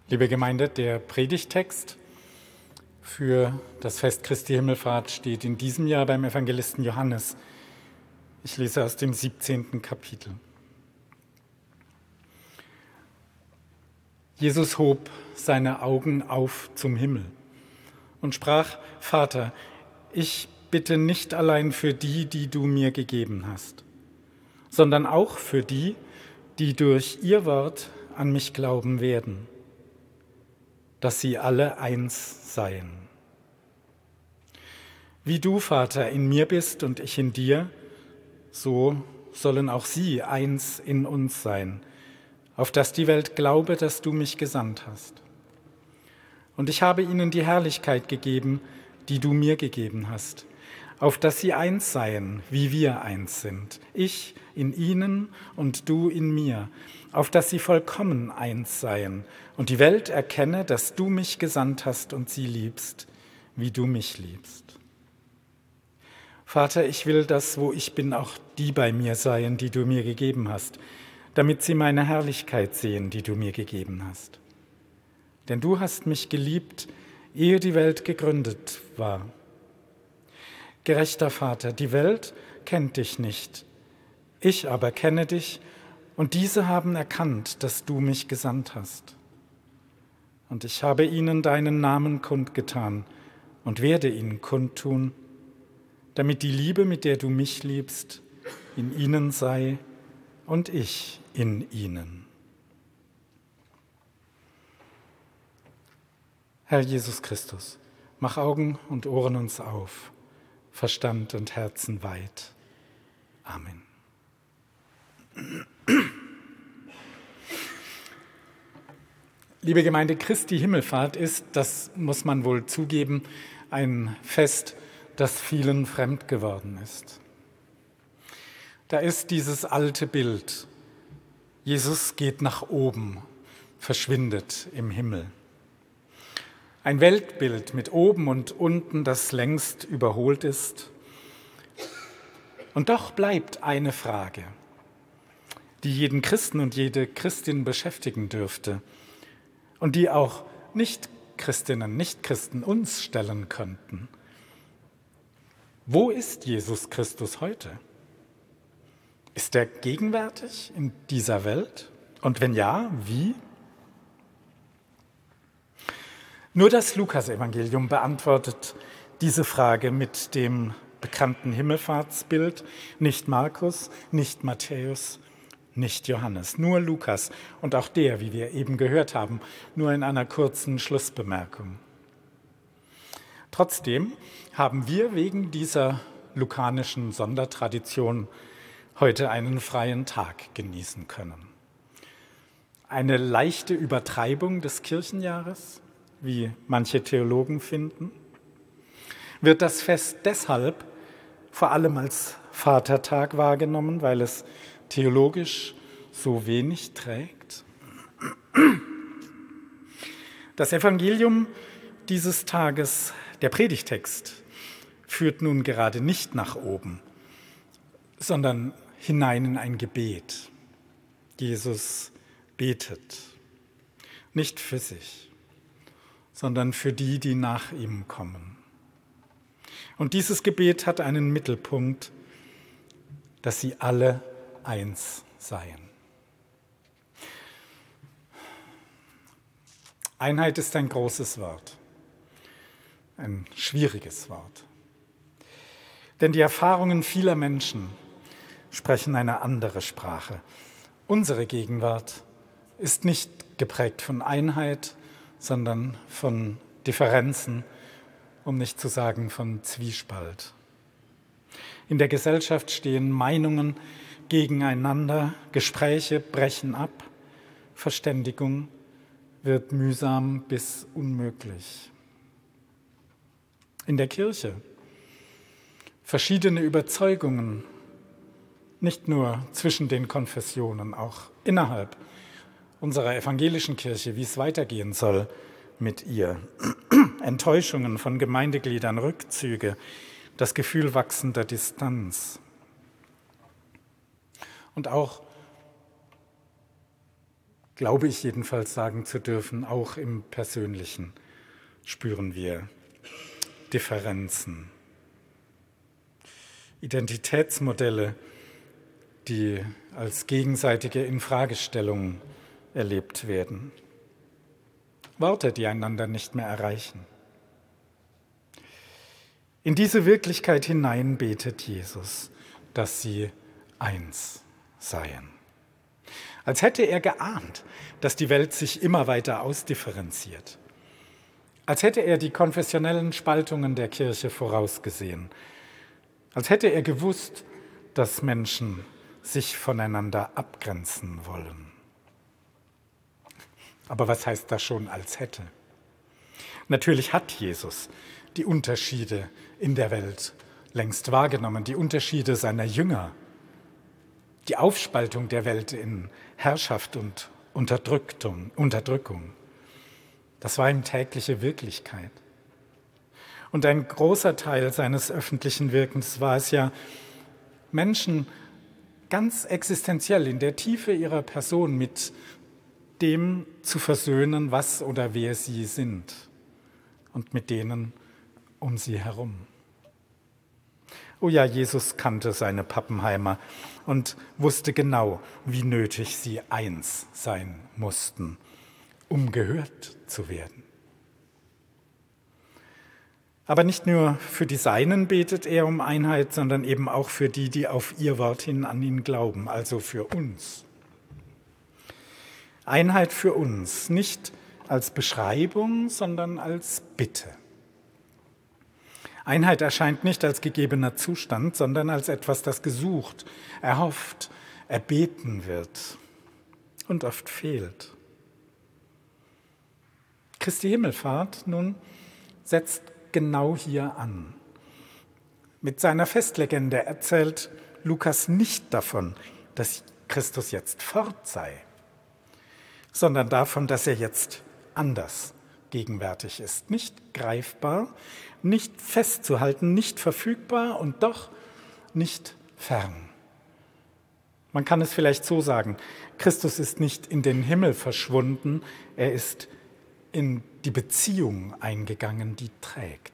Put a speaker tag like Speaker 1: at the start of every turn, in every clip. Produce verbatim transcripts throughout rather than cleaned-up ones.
Speaker 1: Liebe Gemeinde, der Predigttext für das Fest Christi Himmelfahrt steht in diesem Jahr beim Evangelisten Johannes. Ich lese aus dem siebzehnten Kapitel. Jesus hob seine Augen auf zum Himmel und sprach: Vater, ich bitte nicht allein für die, die du mir gegeben hast, sondern auch für die, die durch ihr Wort an mich glauben werden, dass sie alle eins seien. Wie du, Vater, in mir bist und ich in dir, so sollen auch sie eins in uns sein, auf dass die Welt glaube, dass du mich gesandt hast. Und ich habe ihnen die Herrlichkeit gegeben, die du mir gegeben hast, auf dass sie eins seien, wie wir eins sind, ich in ihnen und du in mir, auf dass sie vollkommen eins seien und die Welt erkenne, dass du mich gesandt hast und sie liebst, wie du mich liebst. Vater, ich will, dass, wo ich bin, auch die bei mir seien, die du mir gegeben hast, damit sie meine Herrlichkeit sehen, die du mir gegeben hast. Denn du hast mich geliebt, ehe die Welt gegründet war. Gerechter Vater, die Welt kennt dich nicht, ich aber kenne dich, und diese haben erkannt, dass du mich gesandt hast. Und ich habe ihnen deinen Namen kundgetan und werde ihn kundtun, damit die Liebe, mit der du mich liebst, in ihnen sei und ich in ihnen. Herr Jesus Christus, mach Augen und Ohren uns auf, Verstand und Herzen weit. Amen. Liebe Gemeinde, Christi Himmelfahrt ist, das muss man wohl zugeben, ein Fest, das vielen fremd geworden ist. Da ist dieses alte Bild: Jesus geht nach oben, verschwindet im Himmel. Ein Weltbild mit oben und unten, das längst überholt ist. Und doch bleibt eine Frage, die jeden Christen und jede Christin beschäftigen dürfte und die auch Nicht-Christinnen, Nicht-Christen uns stellen könnten. Wo ist Jesus Christus heute? Ist er gegenwärtig in dieser Welt? Und wenn ja, wie? Nur das Lukas-Evangelium beantwortet diese Frage mit dem bekannten Himmelfahrtsbild, nicht Markus, nicht Matthäus, nicht Johannes, nur Lukas und auch der, wie wir eben gehört haben, nur in einer kurzen Schlussbemerkung. Trotzdem haben wir wegen dieser lukanischen Sondertradition heute einen freien Tag genießen können. Eine leichte Übertreibung des Kirchenjahres, wie manche Theologen finden, wird das Fest deshalb vor allem als Vatertag wahrgenommen, weil es theologisch so wenig trägt. Das Evangelium dieses Tages, der Predigtext, führt nun gerade nicht nach oben, sondern hinein in ein Gebet. Jesus betet, nicht für sich, sondern für die, die nach ihm kommen. Und dieses Gebet hat einen Mittelpunkt, dass sie alle eins seien. Einheit ist ein großes Wort, ein schwieriges Wort. Denn die Erfahrungen vieler Menschen sprechen eine andere Sprache. Unsere Gegenwart ist nicht geprägt von Einheit, sondern von Differenzen, um nicht zu sagen von Zwiespalt. In der Gesellschaft stehen Meinungen gegeneinander, Gespräche brechen ab, Verständigung wird mühsam bis unmöglich. In der Kirche verschiedene Überzeugungen, nicht nur zwischen den Konfessionen, auch innerhalb unserer evangelischen Kirche, wie es weitergehen soll mit ihr. Enttäuschungen von Gemeindegliedern, Rückzüge, das Gefühl wachsender Distanz. Und auch glaube ich jedenfalls sagen zu dürfen, auch im Persönlichen spüren wir Differenzen. Identitätsmodelle, die als gegenseitige Infragestellung erlebt werden. Worte, die einander nicht mehr erreichen. In diese Wirklichkeit hinein betet Jesus, dass sie eins seien. Als hätte er geahnt, dass die Welt sich immer weiter ausdifferenziert. Als hätte er die konfessionellen Spaltungen der Kirche vorausgesehen. Als hätte er gewusst, dass Menschen sich voneinander abgrenzen wollen. Aber was heißt das schon als hätte? Natürlich hat Jesus die Unterschiede in der Welt längst wahrgenommen, die Unterschiede seiner Jünger, die Aufspaltung der Welt in Herrschaft und Unterdrückung. Unterdrückung. Das war ihm tägliche Wirklichkeit. Und ein großer Teil seines öffentlichen Wirkens war es ja, Menschen ganz existenziell in der Tiefe ihrer Person mit dem zu versöhnen, was oder wer sie sind und mit denen um sie herum. Oh ja, Jesus kannte seine Pappenheimer und wusste genau, wie nötig sie eins sein mussten, um gehört zu werden. Aber nicht nur für die Seinen betet er um Einheit, sondern eben auch für die, die auf ihr Wort hin an ihn glauben, also für uns. Einheit für uns, nicht als Beschreibung, sondern als Bitte. Einheit erscheint nicht als gegebener Zustand, sondern als etwas, das gesucht, erhofft, erbeten wird und oft fehlt. Christi Himmelfahrt nun setzt genau hier an. Mit seiner Festlegende erzählt Lukas nicht davon, dass Christus jetzt fort sei, sondern davon, dass er jetzt anders gegenwärtig ist. Nicht greifbar, nicht festzuhalten, nicht verfügbar und doch nicht fern. Man kann es vielleicht so sagen, Christus ist nicht in den Himmel verschwunden, er ist in die Beziehung eingegangen, die trägt.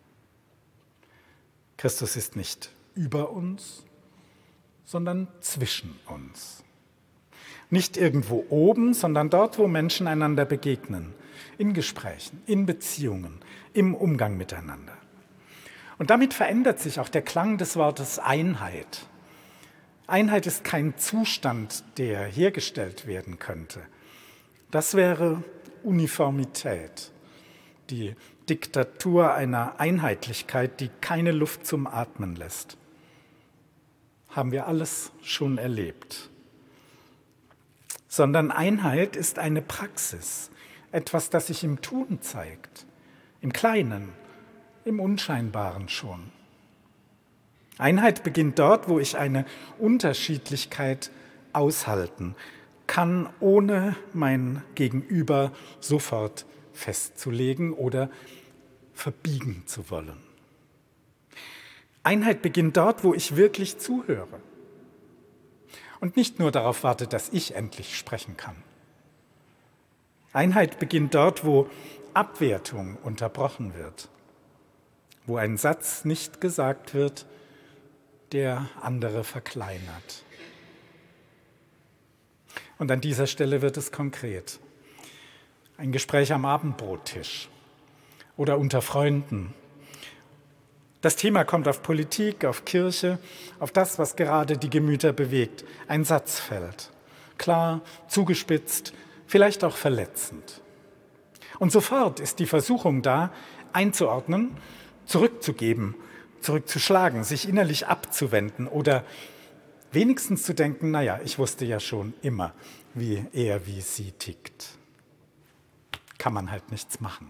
Speaker 1: Christus ist nicht über uns, sondern zwischen uns. Nicht irgendwo oben, sondern dort, wo Menschen einander begegnen, in Gesprächen, in Beziehungen, im Umgang miteinander. Und damit verändert sich auch der Klang des Wortes Einheit. Einheit ist kein Zustand, der hergestellt werden könnte. Das wäre Uniformität, die Diktatur einer Einheitlichkeit, die keine Luft zum Atmen lässt. Haben wir alles schon erlebt. Sondern Einheit ist eine Praxis, etwas, das sich im Tun zeigt, im Kleinen, im Unscheinbaren schon. Einheit beginnt dort, wo ich eine Unterschiedlichkeit aushalten kann, ohne mein Gegenüber sofort festzulegen oder verbiegen zu wollen. Einheit beginnt dort, wo ich wirklich zuhöre und nicht nur darauf warte, dass ich endlich sprechen kann. Einheit beginnt dort, wo Abwertung unterbrochen wird, wo ein Satz nicht gesagt wird, der andere verkleinert. Und an dieser Stelle wird es konkret. Ein Gespräch am Abendbrottisch oder unter Freunden. Das Thema kommt auf Politik, auf Kirche, auf das, was gerade die Gemüter bewegt. Ein Satz fällt. Klar, zugespitzt, vielleicht auch verletzend. Und sofort ist die Versuchung da, einzuordnen, zurückzugeben, zurückzuschlagen, sich innerlich abzuwenden oder wenigstens zu denken, naja, ich wusste ja schon immer, wie er, wie sie tickt. Kann man halt nichts machen.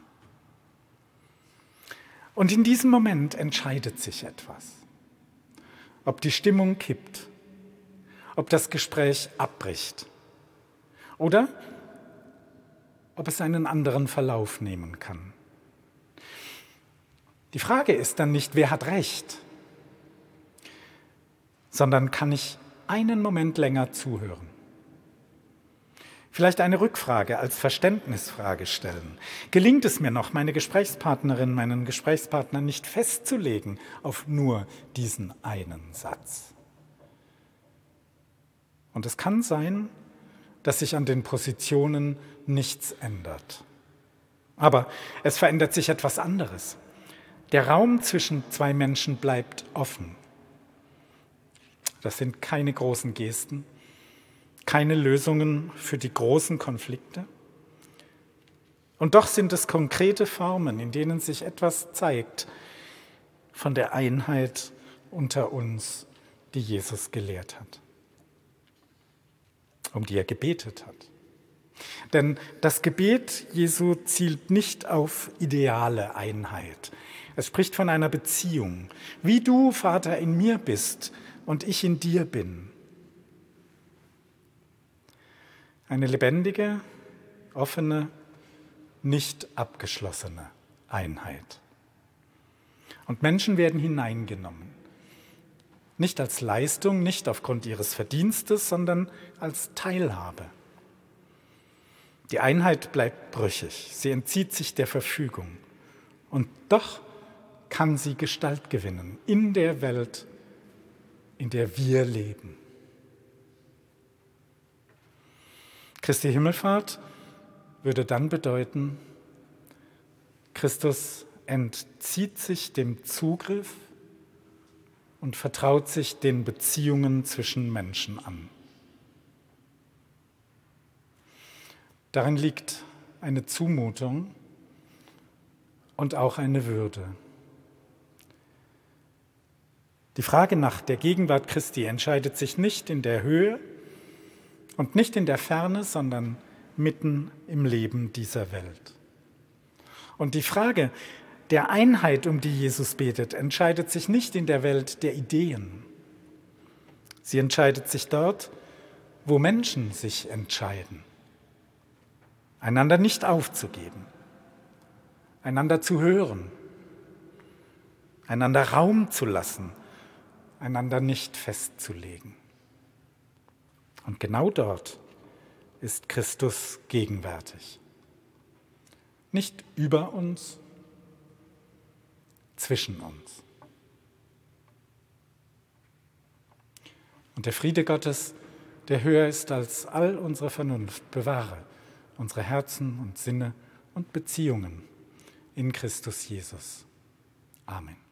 Speaker 1: Und in diesem Moment entscheidet sich etwas. Ob die Stimmung kippt, ob das Gespräch abbricht oder ob es einen anderen Verlauf nehmen kann. Die Frage ist dann nicht, wer hat recht, sondern kann ich einen Moment länger zuhören. Vielleicht eine Rückfrage als Verständnisfrage stellen. Gelingt es mir noch, meine Gesprächspartnerin, meinen Gesprächspartner nicht festzulegen auf nur diesen einen Satz? Und es kann sein, dass sich an den Positionen nichts ändert. Aber es verändert sich etwas anderes. Der Raum zwischen zwei Menschen bleibt offen. Das sind keine großen Gesten, keine Lösungen für die großen Konflikte. Und doch sind es konkrete Formen, in denen sich etwas zeigt von der Einheit unter uns, die Jesus gelehrt hat, um die er gebetet hat. Denn das Gebet Jesu zielt nicht auf ideale Einheit. Es spricht von einer Beziehung. Wie du, Vater, in mir bist und ich in dir bin. Eine lebendige, offene, nicht abgeschlossene Einheit. Und Menschen werden hineingenommen. Nicht als Leistung, nicht aufgrund ihres Verdienstes, sondern als Teilhabe. Die Einheit bleibt brüchig, sie entzieht sich der Verfügung. Und doch kann sie Gestalt gewinnen in der Welt, in der wir leben. Christi Himmelfahrt würde dann bedeuten, Christus entzieht sich dem Zugriff und vertraut sich den Beziehungen zwischen Menschen an. Darin liegt eine Zumutung und auch eine Würde. Die Frage nach der Gegenwart Christi entscheidet sich nicht in der Höhe und nicht in der Ferne, sondern mitten im Leben dieser Welt. Und die Frage der Einheit, um die Jesus betet, entscheidet sich nicht in der Welt der Ideen. Sie entscheidet sich dort, wo Menschen sich entscheiden, einander nicht aufzugeben, einander zu hören, einander Raum zu lassen, einander nicht festzulegen. Und genau dort ist Christus gegenwärtig. Nicht über uns, zwischen uns. Und der Friede Gottes, der höher ist als all unsere Vernunft, bewahre unsere Herzen und Sinne und Beziehungen in Christus Jesus. Amen.